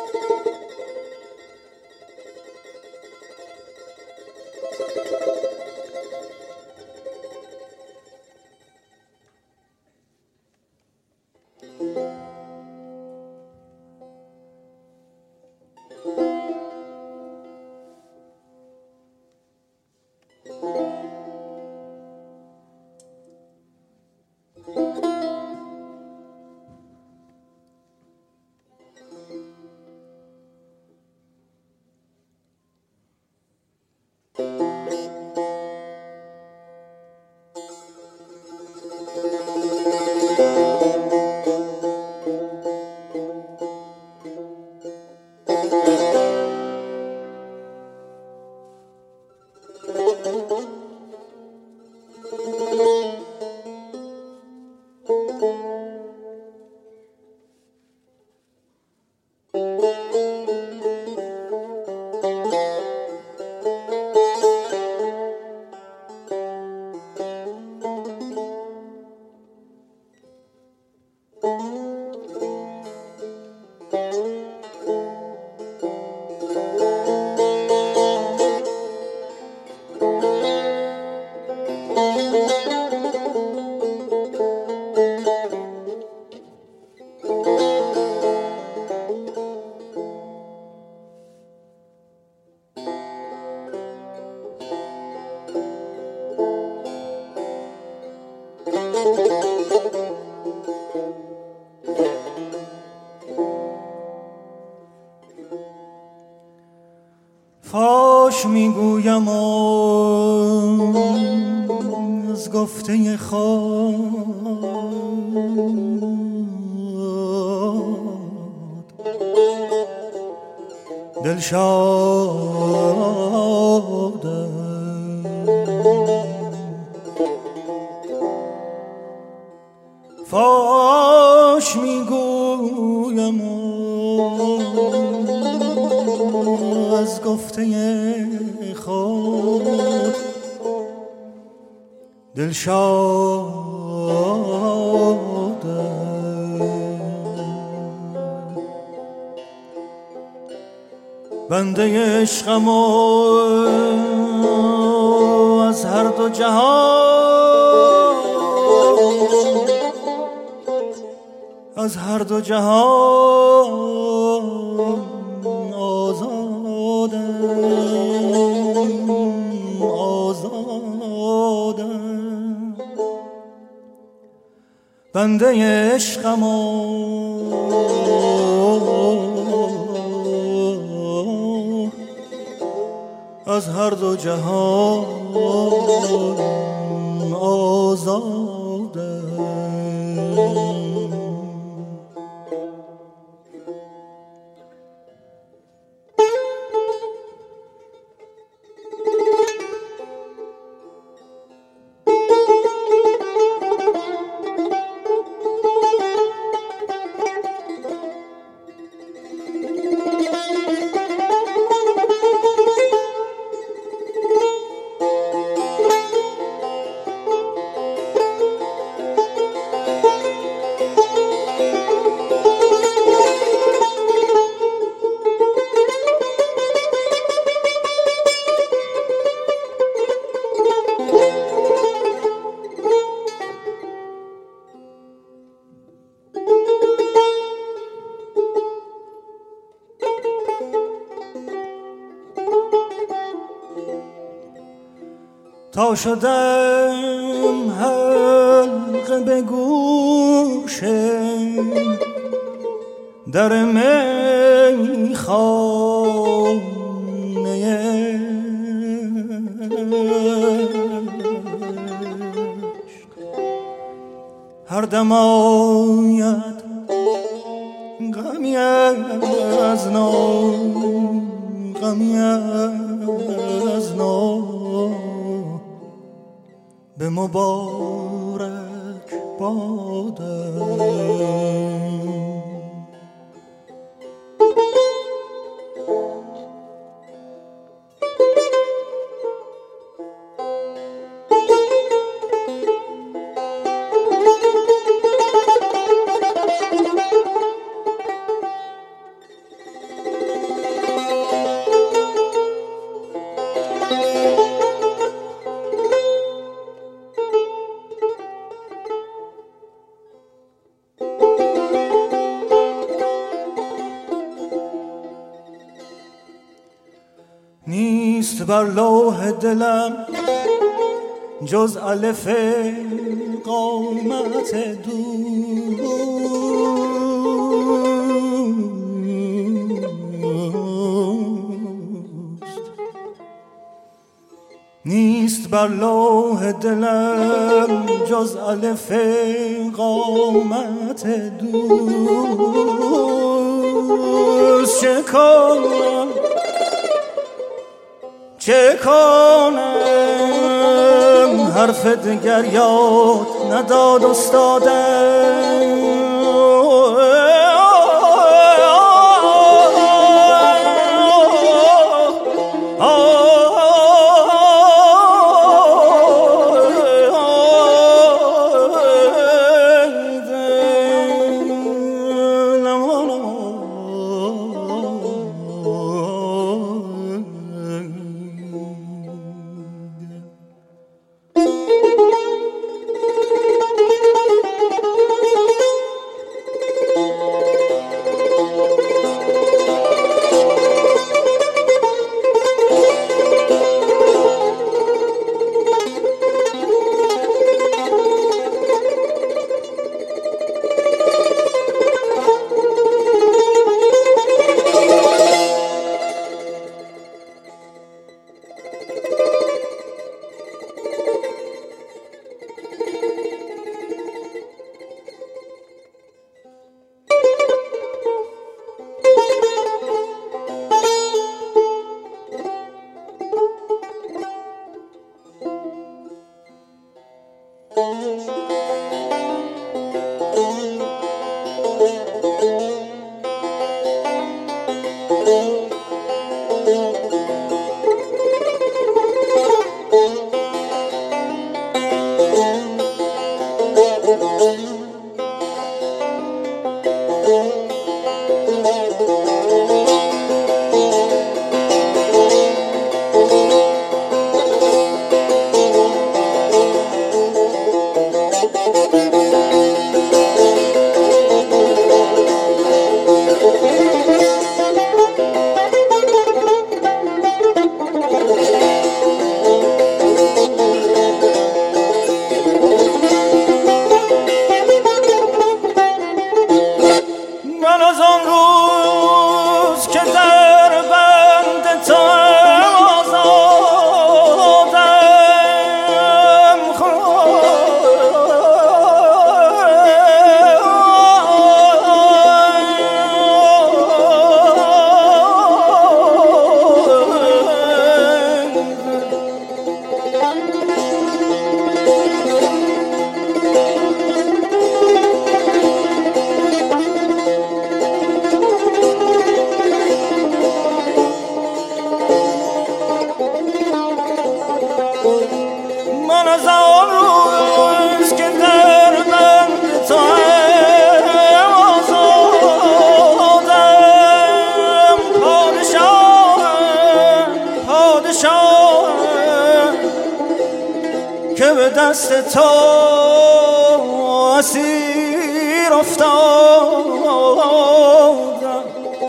فاش میگویم از گفته خود دلشادم، فاش میگویم از گفته خود دلشادم، بنده عشقم از هر دو جهان، از هر دو جهان آزادم، آزادم، بنده عشقم از هر دو جهان آزادم. تا شدم حلقه به گوش در میخانه هر دم آید غمی از نو، غمی از نو، به مبارک بادم. نیست بر لوح دلم جز الف قامت دوست، نیست بر لوح دلم جز الف قامت دوست. چه کنم حرف دگر یاد نداد استادم، که به دست تو اسیر افتادم.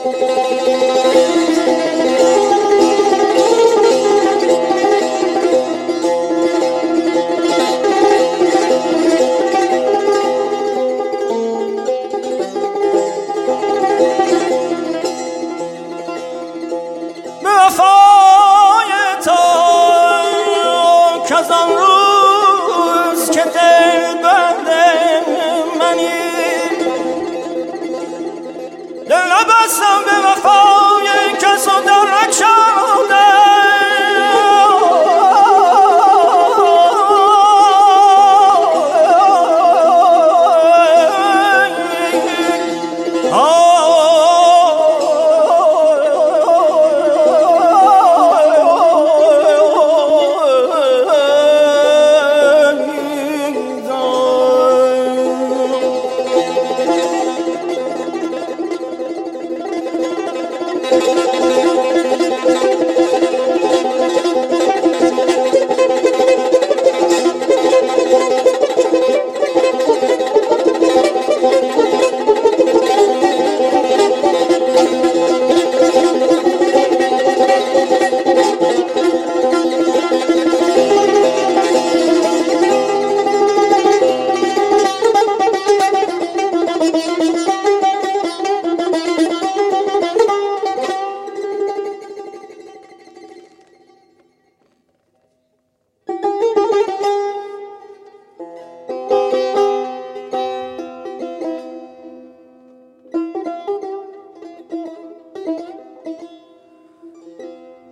به وفای تو که از آن روز که دل بند منی، دل نبستم به وفای کس و در نکشاندم.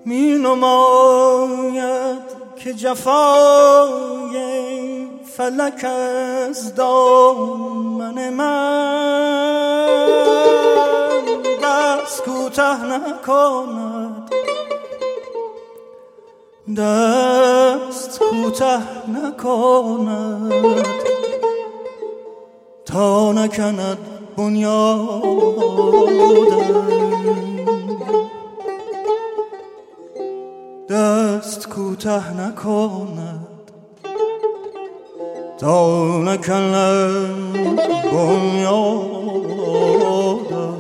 می نماید که جفای فلک از دامن من دست کوته نکند، دست کوته نکند تا نکند بنیادم، دست کوته نکند تا نکند بنیادم.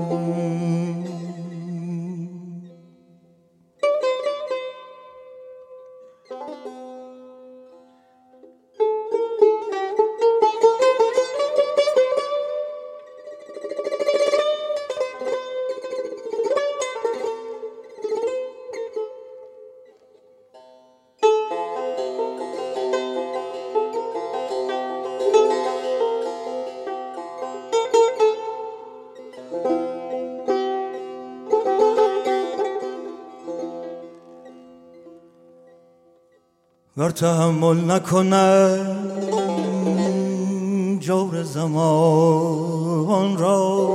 ور تحمل نکند جور زمان را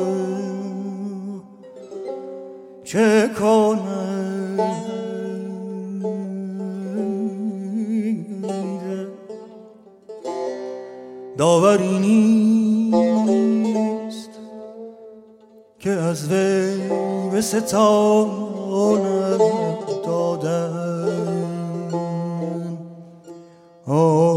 چه کند؟ داوری نیست که از وی به ستاند دادن.